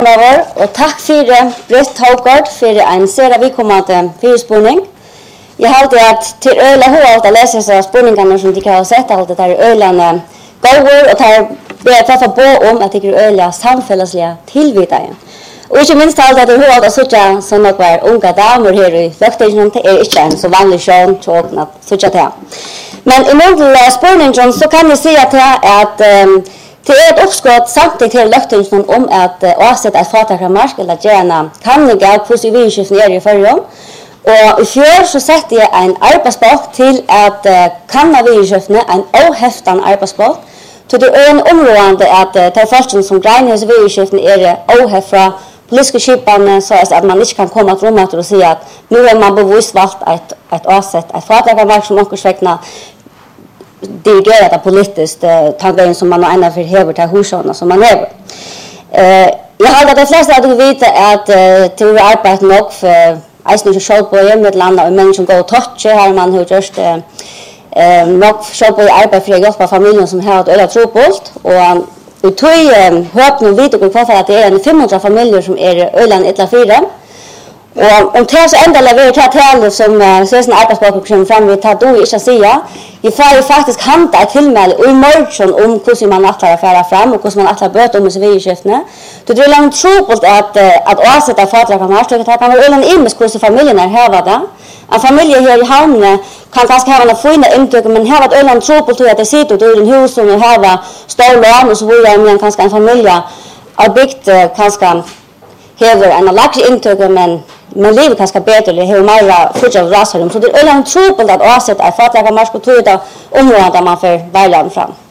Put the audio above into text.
Og takk for Britt Haugard for en sera vidkommende fyrspurning. Jeg har at til øyla hovedalt å lese seg spurningene som de har sett, alt det der øylene gåer, og det er for på om at det er øyla samfunnslige tilvidere. Og ikke minst alt at det er hovedalt å sitte som noen unge damer her i Løgtingen, det er ikke en så vanlig sjøn til å sitte til. Men i mål til spurningen så kan jeg si at det er et oppskott samtidig til Løgtingen om at avsette et fatakramarsk eller gjerne kanning av hvordan virskiften er i forrige. Og i fjør så setter jeg en arbeidsbok til at kanna virskiftene en oheftan arbeidsbok. Så det er en områdende at det er forskning som greier hos virskiften er oheft fra politiske skipene, så at man ikke kan komme til rommet og si at nå har man bevisst valgt et avsett et fatakramarsk som noen svekkene dirigera det politiskt tanken som man ena för hever till hushållna som man hever. Jag har att de flesta hade veta att till arbetet nog för eisen och självböjer med landa och människor går och toucher här man har just nog självböjer arbete för att hjälpa familjen som har ett öra tropult och vi tog höp nu vid och kvar att det är 500 familjer som är öland 1-4. Och om det så ända levererar till som sen arbetsbok kommer fram vi tar då inte säga. Jag får faktiskt hanta ett tillmäle och i morgon om hur man attlar affära fram och hur man attlar böter om civilskiftene. Det är långt tropult att avsätta fatrakamar så det kan vara en immes hur familjen är här det. En familj här i hamnen kan kanske ha en fina intryck men här var öland tropult att det sitter då i en hus som har stor lån och så vidare men kanske en familj har byggt kanske hever en lagre intryck men livet kanske bättre eller hur mer fortsatt rasar så det är en tropult att avsätta ett fatrakamar och tror det området där man får välja fram.